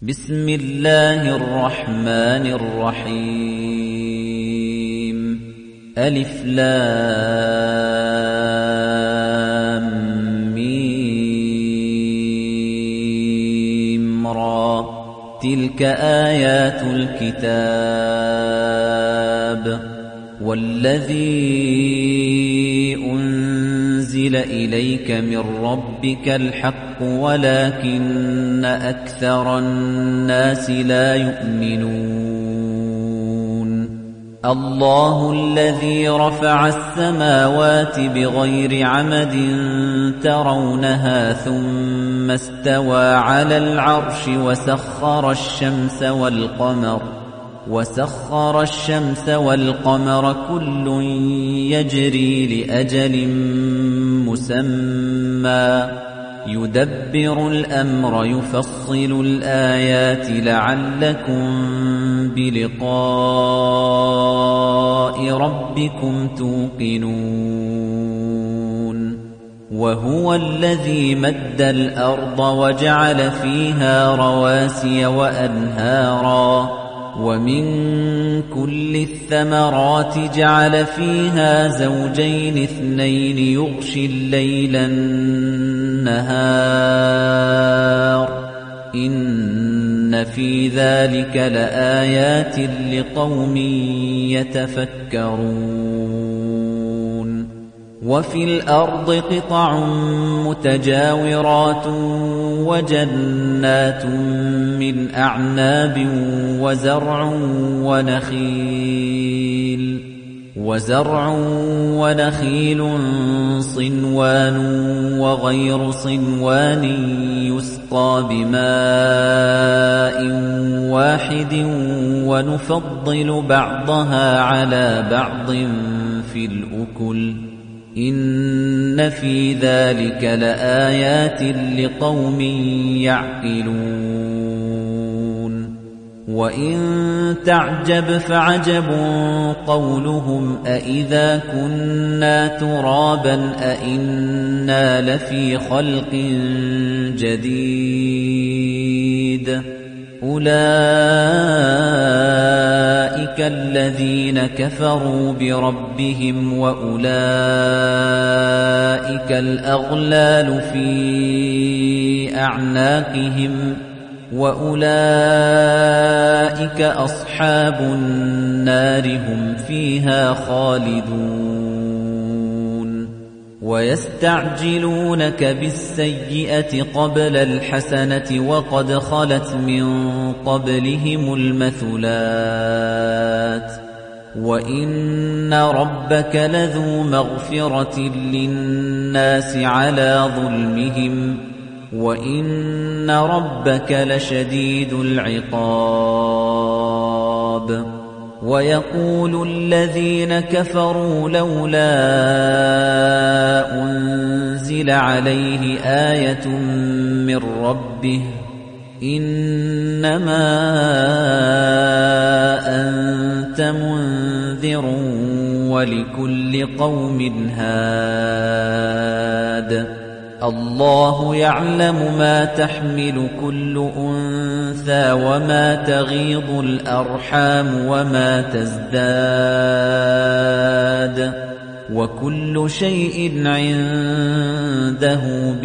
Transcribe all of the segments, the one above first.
بسم الله الرحمن الرحيم ألف لام ميم را تلك آيات الكتاب والذي أنزل إليك من ربك الحق ولكن أكثر الناس لا يؤمنون الله الذي رفع السماوات بغير عمد ترونها ثم استوى على العرش وسخر الشمس والقمر كل يجري لأجل مسمى يدبر الأمر يفصل الآيات لعلكم بلقاء ربكم توقنون وهو الذي مد الأرض وجعل فيها رواسي وأنهارا ومن كل الثمرات جعل فيها زوجين اثنين يغشي الليل النهار إن في ذلك لآيات لقوم يتفكرون وفي الأرض قطع متجاورات وجنات من أعناب وزرع ونخيل صنوان وغير صنوان يسقى بماء واحد ونفضل بعضها على بعض في الأكل إن في ذلك لآيات لقوم يعقلون وإن تعجب فعجب قولهم أإذا كنا ترابا أإنا لفي خلق جديد أولئك الذين كفروا بربهم وأولئك الأغلال في أعناقهم وأولئك أصحاب النار هم فيها خالدون ويستعجلونك بالسيئة قبل الحسنة وقد خلت من قبلهم المثلات وإن ربك لذو مغفرة للناس على ظلمهم وإن ربك لشديد العقاب ويقول الذين كفروا لولا أنزل عليه آية من ربه إنما أنت منذر ولكل قوم هاد الله يعلم ما تحمل كل أنثى وما تغيض الأرحام وما تزداد وكل شيء عنده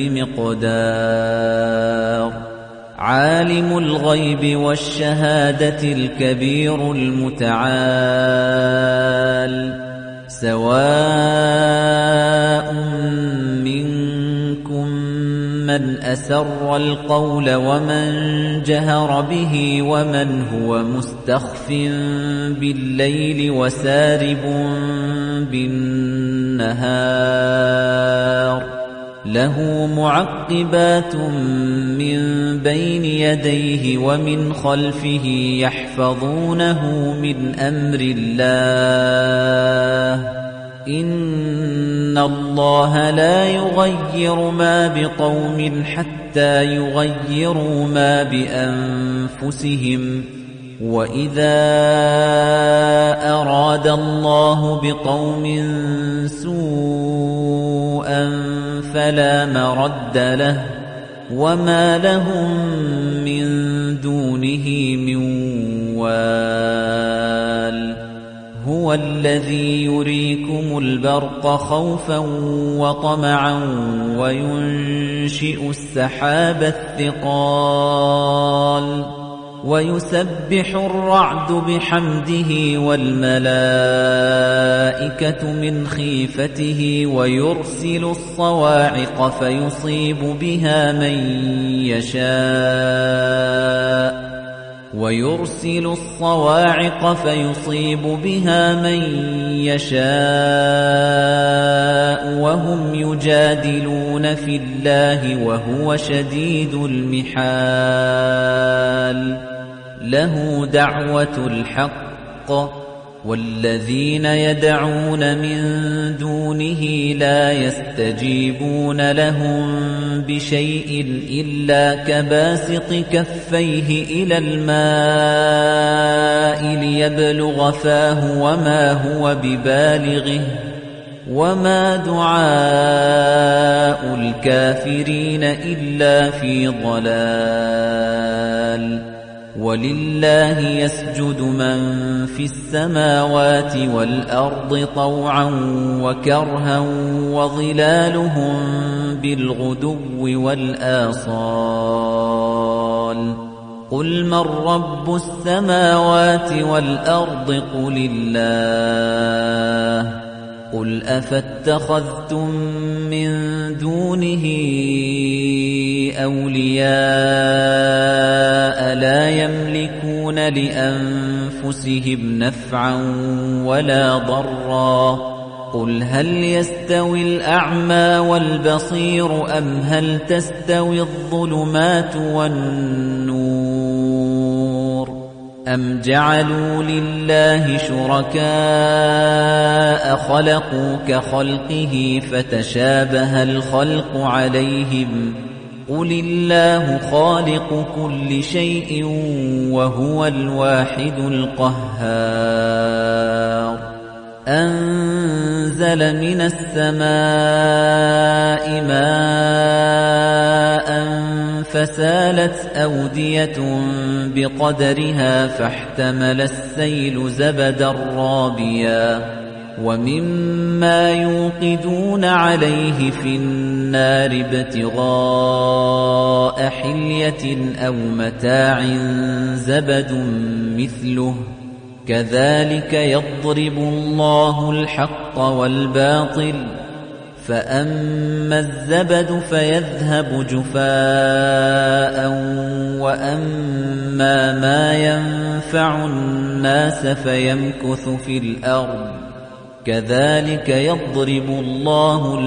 بمقدار عالم الغيب والشهادة الكبير المتعال سواء منكم من أسر القول ومن جهر به ومن هو مستخف بالليل وسارب بالنهار له معقبات من بين يديه ومن خلفه يحفظونه من أمر الله إن الله لا يغير ما بقوم حتى يغيروا ما بأنفسهم وَإِذَا أَرَادَ اللَّهُ بِقَوْمٍ سُوءًا فَلَا مَرَدَّ لَهُ وما لهم من دونه من وال هو الذي يريكم البرق خوفا وطمعا وينشئ السحاب الثقال ويسبح الرعد بحمده والملائكة من خيفته ويرسل الصواعق فيصيب بها من يشاء وهم يجادلون في الله وهو شديد المحال له دعوة الحق والذين يدعون من دونه لا يستجيبون لهم بشيء إلا كباسط كفيه إلى الماء ليبلغ فاه وما هو ببالغه وما دعاء الكافرين إلا في ضلال ولله يسجد من في السماوات والأرض طوعا وكرها وظلالهم بالغدو والآصال قل من رب السماوات والأرض قل الله قل أفاتخذتم من دونه أولياء لا يملكون لأنفسهم نفعا ولا ضرا قل هل يستوي الأعمى والبصير أم هل تستوي الظلمات والنور أم جعلوا لله شركاء خلقوا كخلقه فتشابه الخلق عليهم قل الله خالق كل شيء وهو الواحد القهار أنزل من السماء ماء فسالت أودية بقدرها فاحتمل السيل زبدا رابيا ومما يوقدون عليه في النار ابتغاء حلية أو متاع زبد مثله كذلك يضرب الله الحق والباطل فأما الزبد فيذهب جفاء وأما ما ينفع الناس فيمكث في الأرض كذلك يضرب الله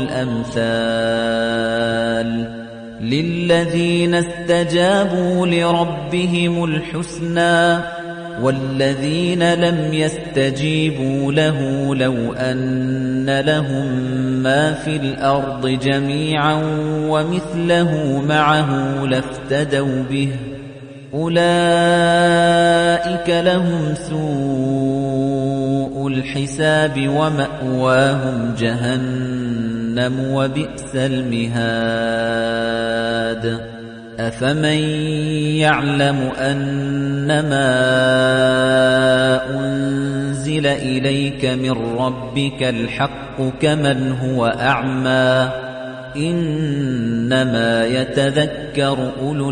الأمثال للذين استجابوا لربهم الحسنى والذين لم يستجيبوا له لو أن لهم ما في الأرض جميعا ومثله معه لافتدوا به أولئك لهم سوء الحساب ومأواهم جهنم وبئس المهاد أفمن يعلم أنما أنزل إليك من ربك الحق كمن هو أعمى إنما يتذكر أولو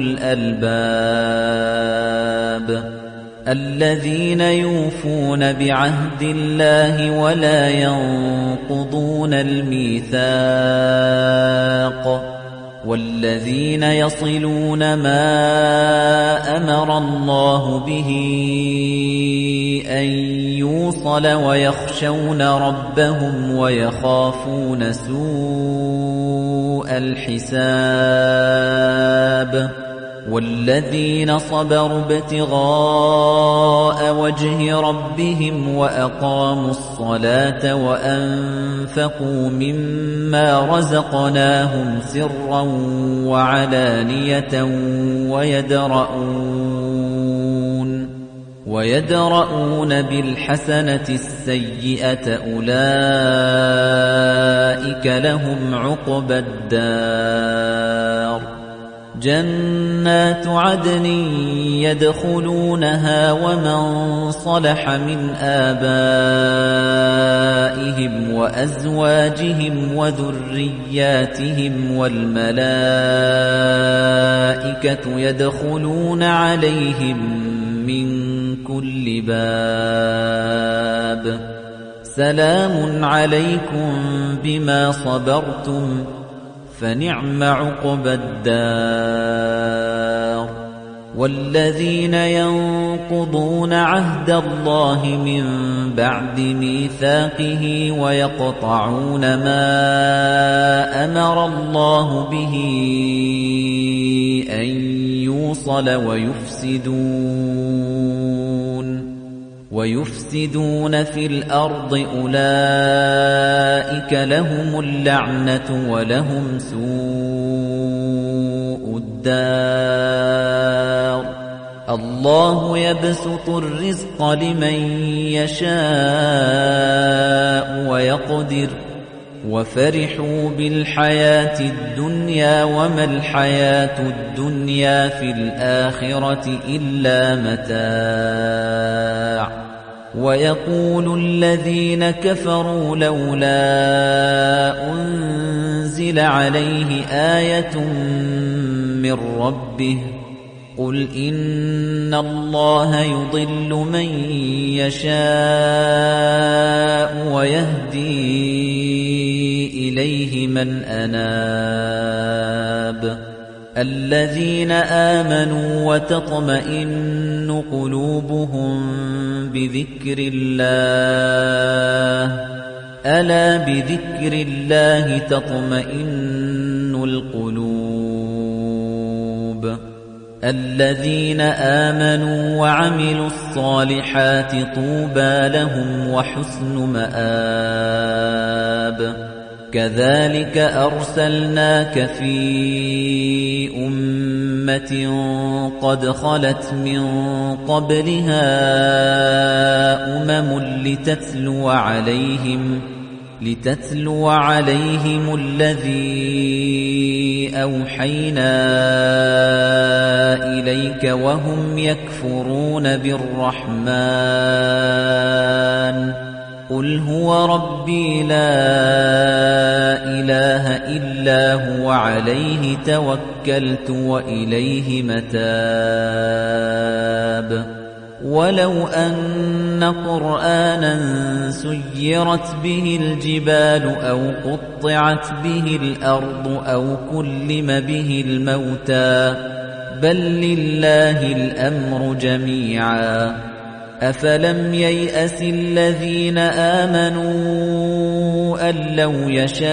الألباب الذين يوفون بعهد الله ولا ينقضون الميثاق والذين يصلون ما أمر الله به أن يوصل ويخشون ربهم ويخافون سوء الحساب والذين صبروا ابتغاء وجه ربهم وأقاموا الصلاة وأنفقوا مما رزقناهم سرا وعلانية ويدرؤون بالحسنة السيئة أولئك لهم عقبى الدار جنات عدن يدخلونها ومن صلح من آبائهم وأزواجهم وذرياتهم والملائكة يدخلون عليهم من كل باب سلام عليكم بما صبرتم فنعم عقبى الدار والذين ينقضون عهد الله من بعد ميثاقه ويقطعون ما أمر الله به أن يوصل ويفسدون في الأرض أولئك لهم اللعنة ولهم سوء الدار الله يبسط الرزق لمن يشاء ويقدر وفرحوا بالحياة الدنيا وما الحياة الدنيا في الآخرة إلا متاع ويقول الذين كفروا لولا أنزل عليه آية من ربه قل إن الله يضل من يشاء ويهدي إليه من أناب الذين آمنوا وتطمئن قلوبهم بذكر الله ألا بذكر الله تطمئن القلوب الذين آمنوا وعملوا الصالحات طوبى لهم وحسن مآب كذلك أرسلناك في أمة قد خلت من قبلها لتتلو عليهم الذي أوحينا إليك وهم يكفرون بالرحمن قل هو ربي لا إله إلا هو عليه توكلت وإليه متاب ولو أن قرآنا سيرت به الجبال أو قطعت به الأرض أو كلم به الموتى بل لله الأمر جميعا أفلم ييأس الذين آمنوا أن لو يشاء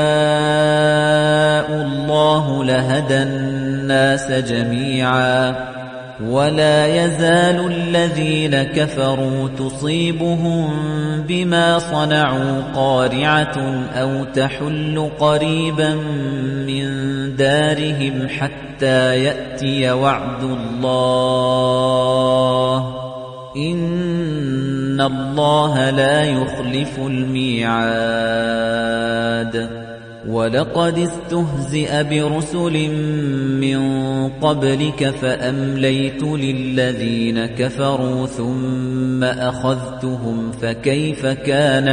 الله لهدى الناس جميعا ولا يزال الذين كفروا تصيبهم بما صنعوا قارعة أو تحل قريبا من دارهم حتى يأتي وعد الله إن الله لا يخلف الميعاد ولقد استهزئ برسل من قبلك فأمليت للذين كفروا ثم أخذتهم فكيف كان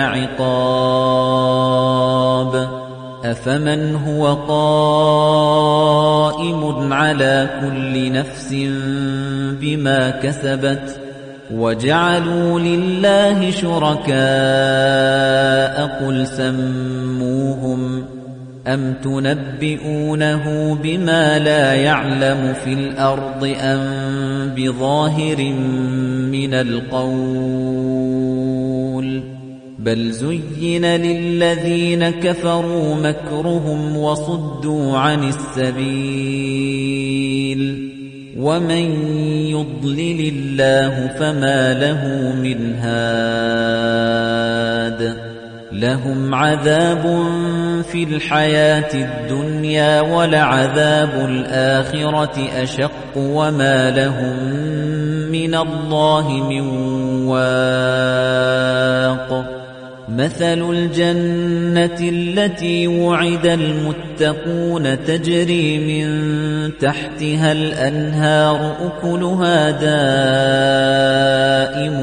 عقاب أفمن هو قائم على كل نفس بما كسبت وجعلوا لله شركاء قل سموهم أم تنبئونه بما لا يعلم في الأرض أم بظاهر من القول بل زين للذين كفروا مكرهم وصدوا عن السبيل ومن يضلل الله فما له من هاد لهم عذاب في الحياة الدنيا ولعذاب الآخرة أشق وما لهم من الله من واق مثل الجنة التي وعد المتقون تجري من تحتها الأنهار أكلها دائم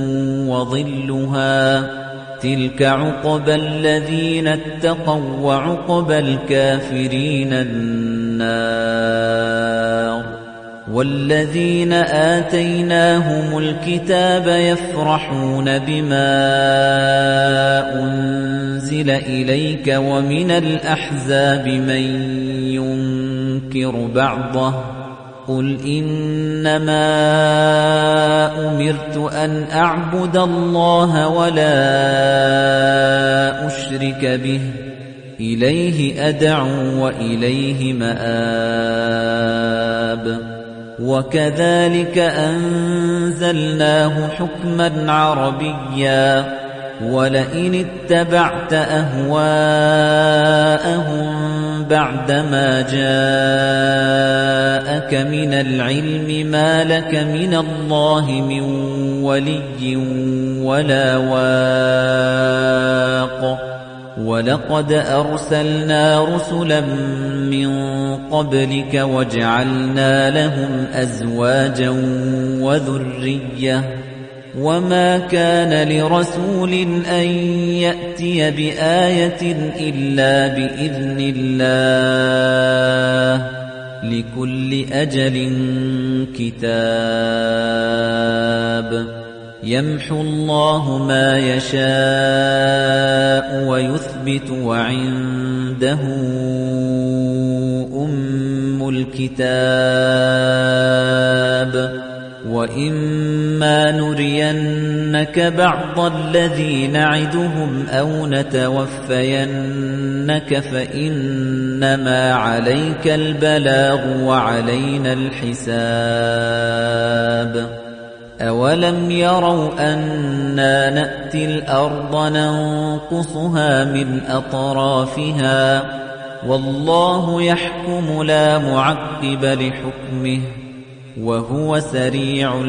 وظلها تلك عقبى الذين اتقوا وعقبى الكافرين النار والذين آتيناهم الكتاب يفرحون بما أنزل إليك ومن الأحزاب من ينكر بعضه قل إنما أمرت أن أعبد الله ولا أشرك به إليه أدعو وإليه مآب وكذلك أنزلناه حكما عربيا ولئن اتبعت أهواءهم بعدما جاءك من العلم ما لك من الله من ولي ولا واق وَلَقَدْ أَرْسَلْنَا رُسُلًا مِّن قَبْلِكَ وَجَعَلْنَا لَهُمْ أَزْوَاجًا وَذُرِّيَّةً وَمَا كَانَ لِرَسُولٍ أَن يَأْتِيَ بِآيَةٍ إِلَّا بِإِذْنِ اللَّهِ لِكُلِّ أَجَلٍ كِتَابٌ يَمْحُو اللَّهُ مَا يَشَاءُ وَيُثْبِتُ وَعِندَهُ أُمُّ الْكِتَابِ وَإِمَّا نُرِيَنَّكَ بَعْضَ الَّذِي نَعِدُهُمْ أَوْ نَتَوَفَّيَنَّكَ فَإِنَّمَا عَلَيْكَ الْبَلَاغُ وَعَلَيْنَا الْحِسَابُ أَوَلَمْ يَرَوْا أَنَّا نَأْتِي الْأَرْضَ نَنقُصُهَا مِنْ أَطْرَافِهَا وَاللَّهُ يَحْكُمُ لَا مُعَقِّبَ لِحُكْمِهِ وَهُوَ سَرِيعُ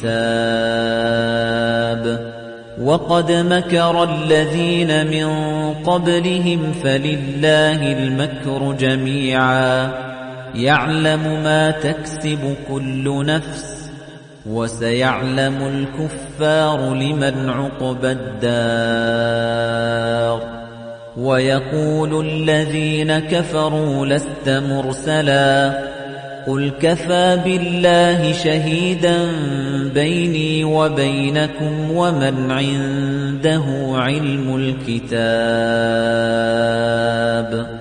الْحِسَابِ وَقَدْ مَكَرَ الَّذِينَ مِنْ قَبْلِهِمْ فَلِلَّهِ الْمَكْرُ جَمِيعًا يَعْلَمُ مَا تَكْسِبُ كُلُّ نَفْسٍ وَسَيَعْلَمُ الْكُفَّارُ لِمَنْ عُقْبَى الدَّارِ وَيَقُولُ الَّذِينَ كَفَرُوا لَسْتَ مُرْسَلًا قُلْ كَفَى بِاللَّهِ شَهِيدًا بَيْنِي وَبَيْنَكُمْ وَمَنْ عِندَهُ عِلْمُ الْكِتَابِ